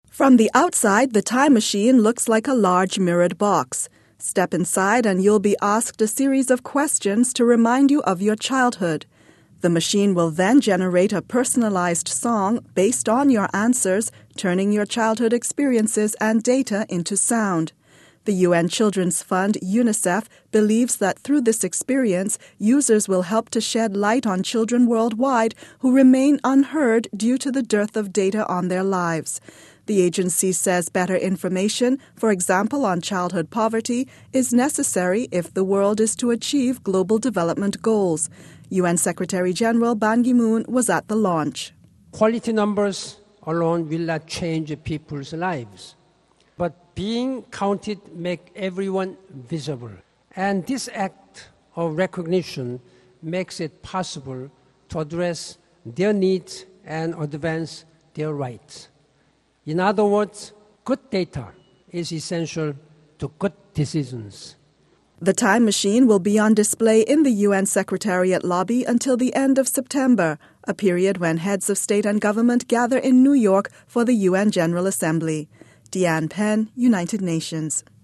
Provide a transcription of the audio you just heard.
From the outside, the time machine looks like a large mirrored box. Step inside and you'll be asked a series of questions to remind you of your childhood. The machine will then generate a personalized song based on your answers, turning your childhood experiences and data into sound. The UN Children's Fund, UNICEF, believes that through this experience, users will help to shed light on children worldwide who remain unheard due to the dearth of data on their lives. The agency says better information, for example on childhood poverty, is necessary if the world is to achieve global development goals. UN Secretary General Ban Ki-moon was at the launch. Quality numbers alone will not change people's lives, but being counted makes everyone visible. And this act of recognition makes it possible to address their needs and advance their rights. In other words, good data is essential to good decisions. The time machine will be on display in the UN Secretariat lobby until the end of September, a period when heads of state and government gather in New York for the UN General Assembly. Deanne Penn, United Nations.